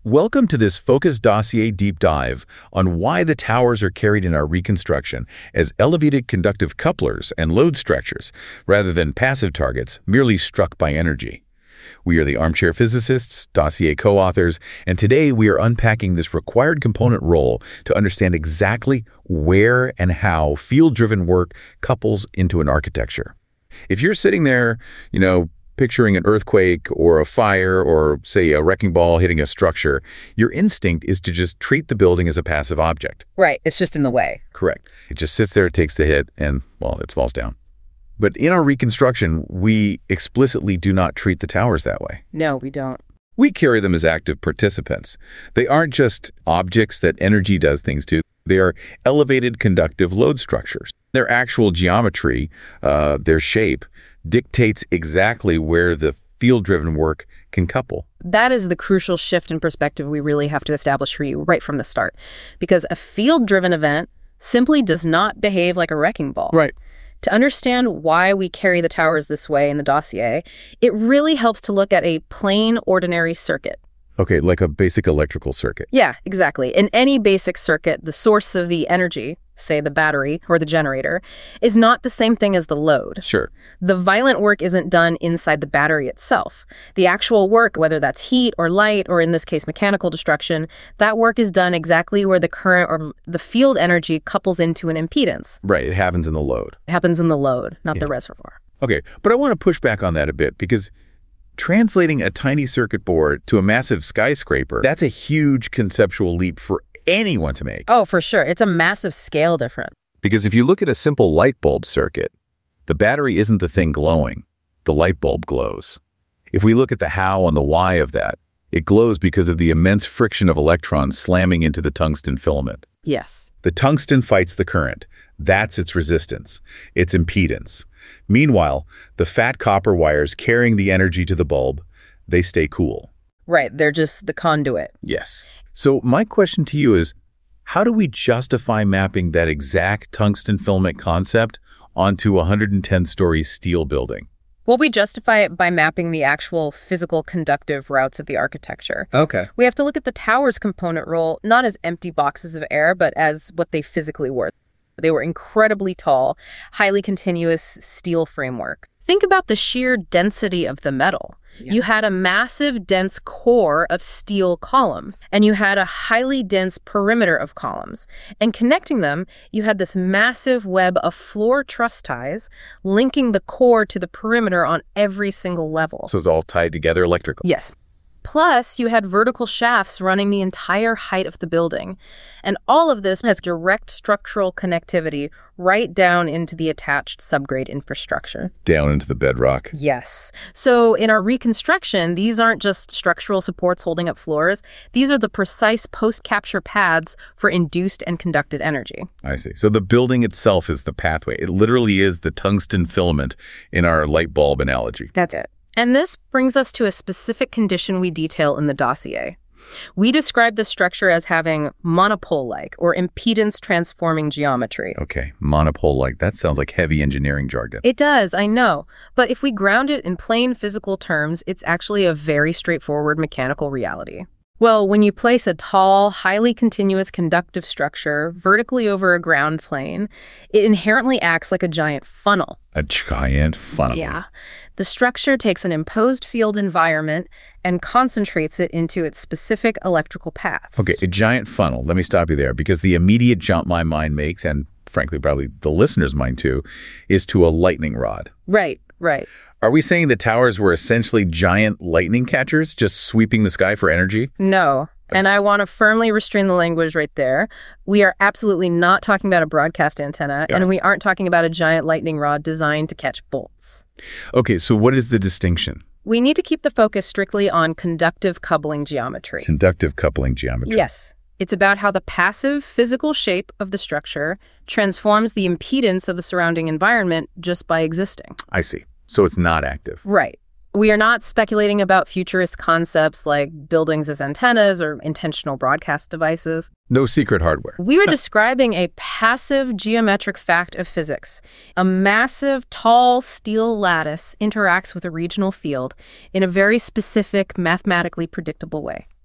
Welcome to this Focus Dossier deep dive on why the towers are carried in our reconstruction as elevated conductive couplers and load structures, rather than passive targets merely struck by energy. We are the Armchair Physicists, Dossier co-authors, and today we are unpacking this required component role to understand exactly where and how field-driven work couples into an architecture. If you're sitting there, picturing an earthquake or a fire or, say, a wrecking ball hitting a structure, your instinct is to just treat the building as a passive object. Right. It's just in the way. Correct. It just sits there, takes the hit, and, well, it falls down. But in our reconstruction, we explicitly do not treat the towers that way. No, we don't. We carry them as active participants. They aren't just objects that energy does things to. They are elevated conductive load structures. Their actual geometry, their shape, dictates exactly where the field-driven work can couple. That is the crucial shift in perspective we really have to establish for you right from the start. Because a field-driven event simply does not behave like a wrecking ball. Right. To understand why we carry the towers this way in the dossier, it really helps to look at a plain, ordinary circuit. Okay, like a basic electrical circuit. Yeah, exactly. In any basic circuit, the source of the energy, say the battery or the generator, is not the same thing as the load. Sure. The violent work isn't done inside the battery itself. The actual work, whether that's heat or light, or in this case mechanical destruction, that work is done exactly where the current or the field energy couples into an impedance. Right, it happens in the load. It happens in the load, not the reservoir. Okay, but I want to push back on that a bit because translating a tiny circuit board to a massive skyscraper, that's a huge conceptual leap for anyone to make. Oh, for sure. It's a massive scale difference. Because if you look at a simple light bulb circuit, the battery isn't the thing glowing. The light bulb glows. If we look at the how and the why of that, it glows because of the immense friction of electrons slamming into the tungsten filament. Yes. The tungsten fights the current. That's its resistance, its impedance. Meanwhile, the fat copper wires carrying the energy to the bulb, they stay cool. Right, they're just the conduit. Yes. So my question to you is, how do we justify mapping that exact tungsten filament concept onto a 110-story steel building? Well, we justify it by mapping the actual physical conductive routes of the architecture. Okay. We have to look at the tower's component role, not as empty boxes of air, but as what they physically were. They were incredibly tall, highly continuous steel framework. Think about the sheer density of the metal. Yeah. You had a massive, dense core of steel columns, and you had a highly dense perimeter of columns. And connecting them, you had this massive web of floor truss ties linking the core to the perimeter on every single level. So it's all tied together electrically? Yes. Plus, you had vertical shafts running the entire height of the building. And all of this has direct structural connectivity right down into the attached subgrade infrastructure. Down into the bedrock. Yes. So in our reconstruction, these aren't just structural supports holding up floors. These are the precise post-capture paths for induced and conducted energy. I see. So the building itself is the pathway. It literally is the tungsten filament in our light bulb analogy. That's it. And this brings us to a specific condition we detail in the dossier. We describe the structure as having monopole-like or impedance-transforming geometry. Okay, monopole-like. That sounds like heavy engineering jargon. It does, I know. But if we ground it in plain physical terms, it's actually a very straightforward mechanical reality. Well, when you place a tall, highly continuous conductive structure vertically over a ground plane, it inherently acts like a giant funnel. A giant funnel. Yeah. The structure takes an imposed field environment and concentrates it into its specific electrical path. Okay, a giant funnel. Let me stop you there, because the immediate jump my mind makes, and frankly probably the listener's mind too, is to a lightning rod. Right, right. Are we saying the towers were essentially giant lightning catchers just sweeping the sky for energy? No. And I want to firmly restrain the language right there. We are absolutely not talking about a broadcast antenna, and we aren't talking about a giant lightning rod designed to catch bolts. Okay, so what is the distinction? We need to keep the focus strictly on conductive coupling geometry. Conductive coupling geometry. Yes. It's about how the passive physical shape of the structure transforms the impedance of the surrounding environment just by existing. I see. So it's not active. Right. We are not speculating about futurist concepts like buildings as antennas or intentional broadcast devices. No secret hardware. We were describing a passive geometric fact of physics. A massive, tall steel lattice interacts with a regional field in a very specific, mathematically predictable way.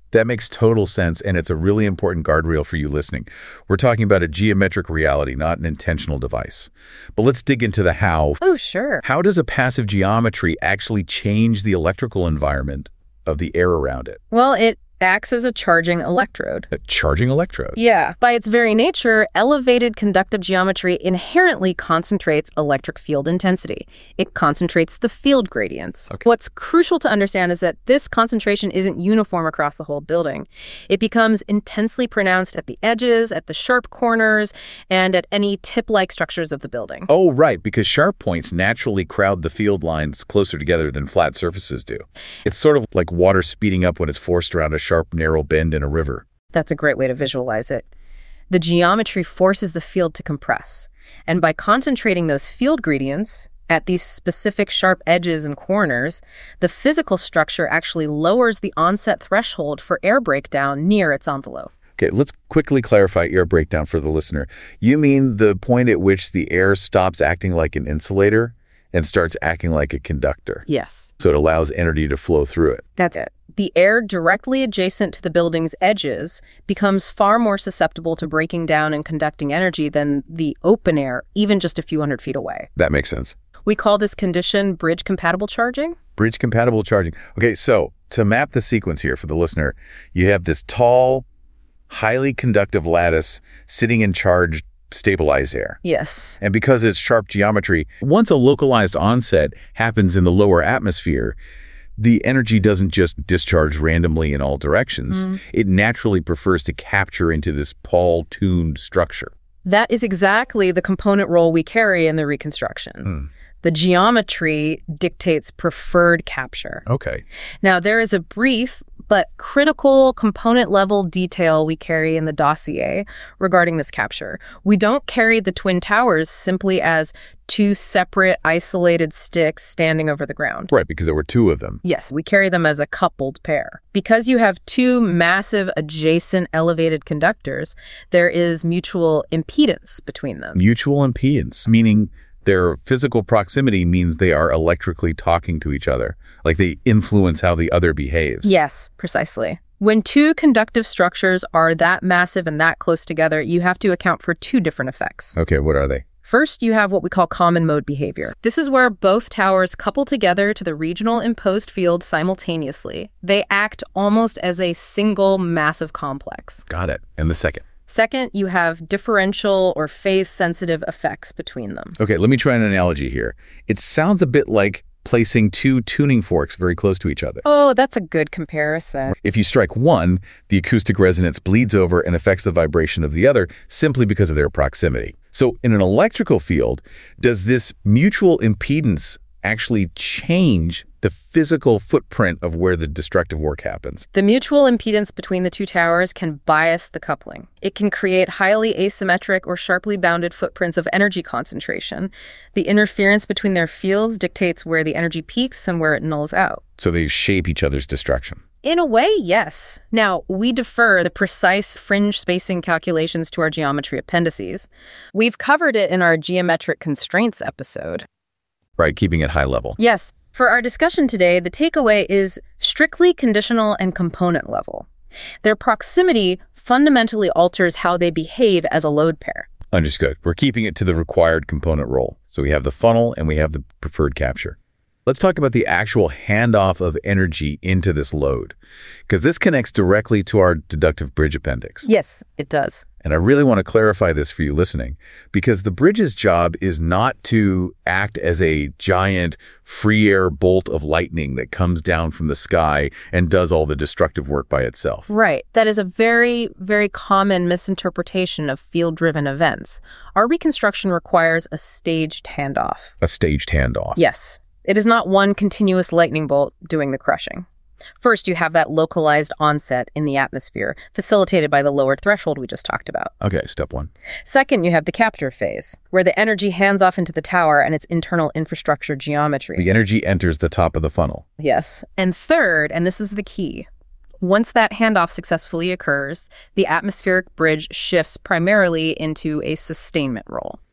That makes total sense, and it's a really important guardrail for you listening. We're talking about a geometric reality, not an intentional device. But let's dig into the how. Oh, sure. How does a passive geometry actually change the electrical environment of the air around it? Well, it acts as a charging electrode. A charging electrode? Yeah. By its very nature, elevated conductive geometry inherently concentrates electric field intensity. It concentrates the field gradients. Okay. What's crucial to understand is that this concentration isn't uniform across the whole building. It becomes intensely pronounced at the edges, at the sharp corners, and at any tip-like structures of the building. Oh, right, because sharp points naturally crowd the field lines closer together than flat surfaces do. It's sort of like water speeding up when it's forced around a sharp, narrow bend in a river. That's a great way to visualize it. The geometry forces the field to compress, and by concentrating those field gradients at these specific sharp edges and corners, the physical structure actually lowers the onset threshold for air breakdown near its envelope. Okay, let's quickly clarify air breakdown for the listener. You mean the point at which the air stops acting like an insulator and starts acting like a conductor? Yes. So it allows energy to flow through it. That's it. The air directly adjacent to the building's edges becomes far more susceptible to breaking down and conducting energy than the open air, even just a few hundred feet away. That makes sense. We call this condition bridge-compatible charging. Bridge-compatible charging. Okay, so to map the sequence here for the listener, you have this tall, highly conductive lattice sitting in charged, stabilized air. Yes. And because it's sharp geometry, once a localized onset happens in the lower atmosphere, the energy doesn't just discharge randomly in all directions. It naturally prefers to capture into this Paul-tuned structure. That is exactly the component role we carry in the reconstruction. The geometry dictates preferred capture. Okay. Now, there is a brief but critical component-level detail we carry in the dossier regarding this capture. We don't carry the Twin Towers simply as two separate, isolated sticks standing over the ground. Right, because there were two of them. Yes, we carry them as a coupled pair. Because you have two massive, adjacent, elevated conductors, there is mutual impedance between them. Mutual impedance, meaning their physical proximity means they are electrically talking to each other, like they influence how the other behaves. Yes, precisely. When two conductive structures are that massive and that close together, you have to account for two different effects. Okay, what are they? First, you have what we call common mode behavior. This is where both towers couple together to the regional imposed field simultaneously. They act almost as a single massive complex. Got it. And the second? Second, you have differential or phase-sensitive effects between them. Okay, let me try an analogy here. It sounds a bit like placing two tuning forks very close to each other. Oh, that's a good comparison. If you strike one, the acoustic resonance bleeds over and affects the vibration of the other simply because of their proximity. So in an electrical field, does this mutual impedance actually change the physical footprint of where the destructive work happens? The mutual impedance between the two towers can bias the coupling. It can create highly asymmetric or sharply bounded footprints of energy concentration. The interference between their fields dictates where the energy peaks and where it nulls out. So they shape each other's destruction. In a way, yes. Now, we defer the precise fringe spacing calculations to our geometry appendices. We've covered it in our geometric constraints episode. Right, keeping it high level. Yes. For our discussion today, the takeaway is strictly conditional and component level. Their proximity fundamentally alters how they behave as a load pair. Understood. We're keeping it to the required component role. So we have the funnel and we have the preferred capture. Let's talk about the actual handoff of energy into this load, because this connects directly to our deductive bridge appendix. Yes, it does. And I really want to clarify this for you listening, because the bridge's job is not to act as a giant free air bolt of lightning that comes down from the sky and does all the destructive work by itself. Right. That is a very, very common misinterpretation of field-driven events. Our reconstruction requires a staged handoff. A staged handoff. Yes. It is not one continuous lightning bolt doing the crushing. First, you have that localized onset in the atmosphere, facilitated by the lowered threshold we just talked about. Okay, step one. Second, you have the capture phase, where the energy hands off into the tower and its internal infrastructure geometry. The energy enters the top of the funnel. Yes. And third, and this is the key, once that handoff successfully occurs, the atmospheric bridge shifts primarily into a sustainment role.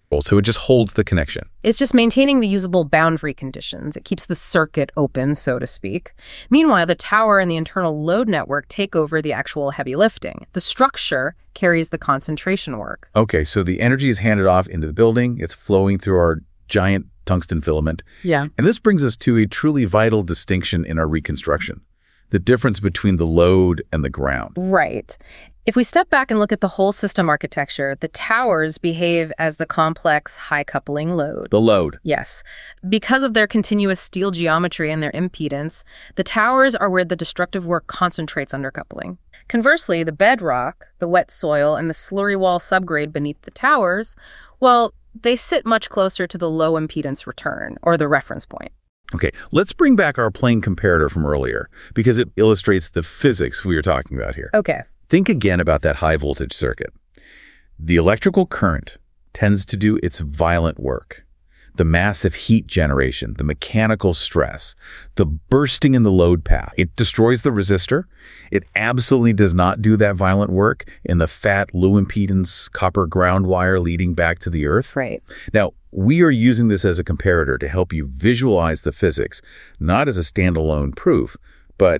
So it just holds the connection. It's just maintaining the usable boundary conditions. It keeps the circuit open, so to speak. Meanwhile, the tower and the internal load network take over the actual heavy lifting. The structure carries the concentration work. Okay, so the energy is handed off into the building. It's flowing through our giant tungsten filament. Yeah. And this brings us to a truly vital distinction in our reconstruction: the difference between the load and the ground. Right. If we step back and look at the whole system architecture, the towers behave as the complex high-coupling load. The load. Yes. Because of their continuous steel geometry and their impedance, the towers are where the destructive work concentrates under coupling. Conversely, the bedrock, the wet soil, and the slurry wall subgrade beneath the towers, well, they sit much closer to the low impedance return, or the reference point. Okay, let's bring back our plane comparator from earlier, because it illustrates the physics we were talking about here. Okay. Think again about that high voltage circuit. The electrical current tends to do its violent work. The massive heat generation, the mechanical stress, the bursting in the load path. It destroys the resistor. It absolutely does not do that violent work in the fat, low impedance copper ground wire leading back to the earth. Right. Now, we are using this as a comparator to help you visualize the physics, not as a standalone proof, but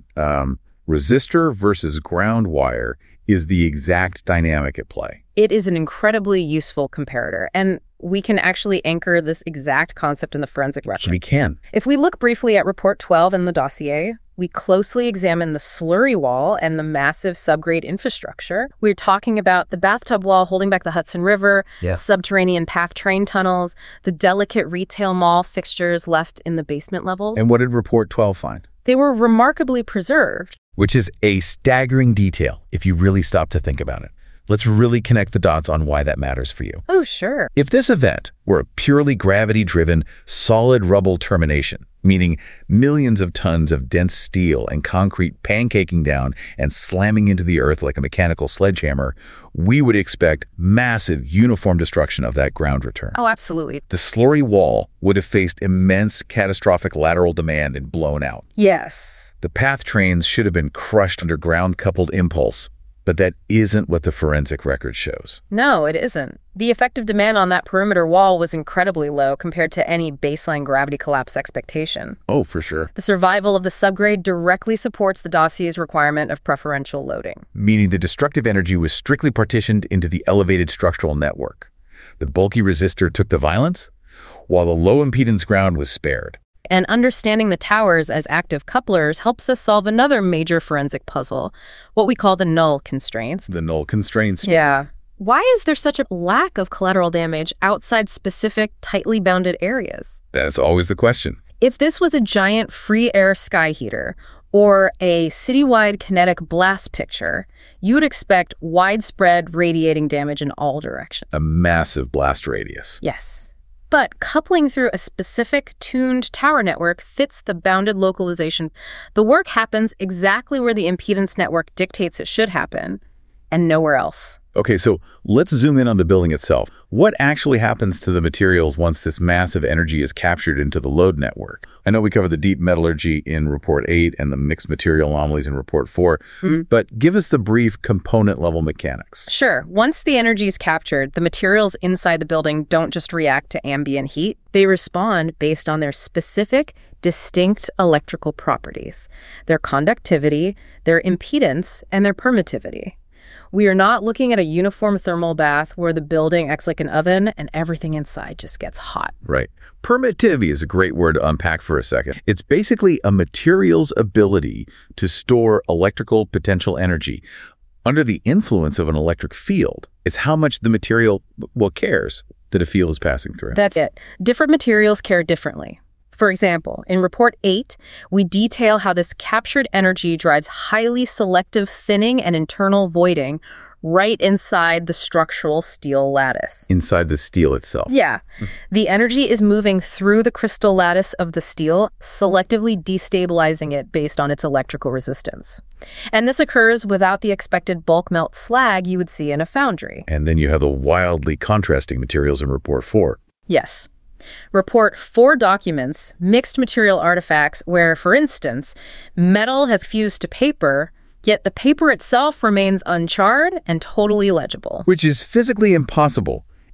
resistor versus ground wire is the exact dynamic at play. It is an incredibly useful comparator, and we can actually anchor this exact concept in the forensic record. We can. If we look briefly at Report 12 in the dossier, we closely examine the slurry wall and the massive subgrade infrastructure. We're talking about the bathtub wall holding back the Hudson River, subterranean PATH train tunnels, the delicate retail mall fixtures left in the basement levels. And what did Report 12 find? They were remarkably preserved. Which is a staggering detail if you really stop to think about it. Let's really connect the dots on why that matters for you. Oh, sure. If this event were a purely gravity-driven, solid rubble termination, meaning millions of tons of dense steel and concrete pancaking down and slamming into the earth like a mechanical sledgehammer, we would expect massive, uniform destruction of that ground return. Oh, absolutely. The slurry wall would have faced immense catastrophic lateral demand and blown out. Yes. The PATH trains should have been crushed under ground-coupled impulse, but that isn't what the forensic record shows. No, it isn't. The effective demand on that perimeter wall was incredibly low compared to any baseline gravity collapse expectation. Oh, for sure. The survival of the subgrade directly supports the dossier's requirement of preferential loading. Meaning the destructive energy was strictly partitioned into the elevated structural network. The bulky resistor took the violence, while the low impedance ground was spared. And understanding the towers as active couplers helps us solve another major forensic puzzle, what we call the null constraints. The null constraints. Yeah. Why is there such a lack of collateral damage outside specific, tightly bounded areas? That's always the question. If this was a giant free air sky heater or a citywide kinetic blast picture, you would expect widespread radiating damage in all directions. A massive blast radius. Yes. But coupling through a specific tuned tower network fits the bounded localization. The work happens exactly where the impedance network dictates it should happen, and nowhere else. Okay, so let's zoom in on the building itself. What actually happens to the materials once this massive energy is captured into the load network? I know we covered the deep metallurgy in Report 8 and the mixed material anomalies in Report 4, but give us the brief component-level mechanics. Sure. Once the energy is captured, the materials inside the building don't just react to ambient heat. They respond based on their specific, distinct electrical properties, their conductivity, their impedance, and their permittivity. We are not looking at a uniform thermal bath where the building acts like an oven and everything inside just gets hot. Right. Permittivity is a great word to unpack for a second. It's basically a material's ability to store electrical potential energy under the influence of an electric field. It's how much the material, cares that a field is passing through. That's it. Different materials care differently. For example, in Report 8, we detail how this captured energy drives highly selective thinning and internal voiding right inside the structural steel lattice. Inside the steel itself. Yeah. The energy is moving through the crystal lattice of the steel, selectively destabilizing it based on its electrical resistance. And this occurs without the expected bulk melt slag you would see in a foundry. And then you have the wildly contrasting materials in Report 4. Yes. Report 4 documents mixed material artifacts where, for instance, metal has fused to paper, yet the paper itself remains uncharred and totally legible. Which is physically impossible.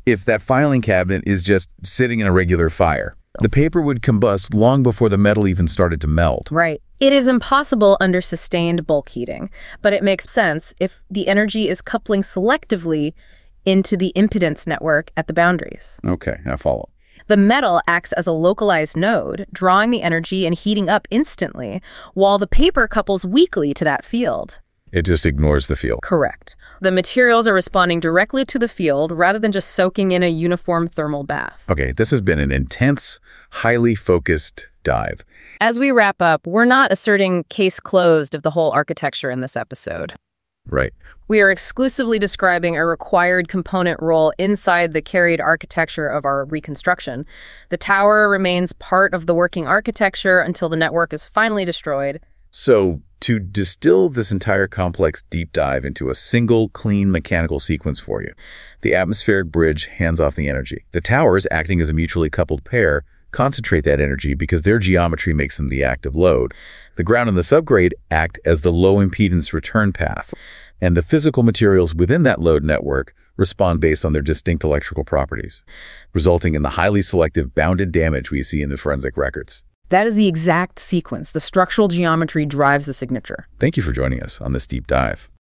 if that filing cabinet is just sitting in a regular fire. The paper would combust long before the metal even started to melt. Right. It is impossible under sustained bulk heating, but it makes sense if the energy is coupling selectively into the impedance network at the boundaries. Okay, I follow. The metal acts as a localized node, drawing the energy and heating up instantly, while the paper couples weakly to that field. It just ignores the field. Correct. The materials are responding directly to the field rather than just soaking in a uniform thermal bath. Okay, this has been an intense, highly focused dive. As we wrap up, we're not asserting case closed of the whole architecture in this episode. Right. We are exclusively describing a required component role inside the carried architecture of our reconstruction. The tower remains part of the working architecture until the network is finally destroyed. So, to distill this entire complex deep dive into a single, clean mechanical sequence for you, the atmospheric bridge hands off the energy. The towers, acting as a mutually coupled pair, concentrate that energy because their geometry makes them the active load. The ground and the subgrade act as the low impedance return path, and the physical materials within that load network respond based on their distinct electrical properties, resulting in the highly selective bounded damage we see in the forensic records. That is the exact sequence. The structural geometry drives the signature. Thank you for joining us on this deep dive.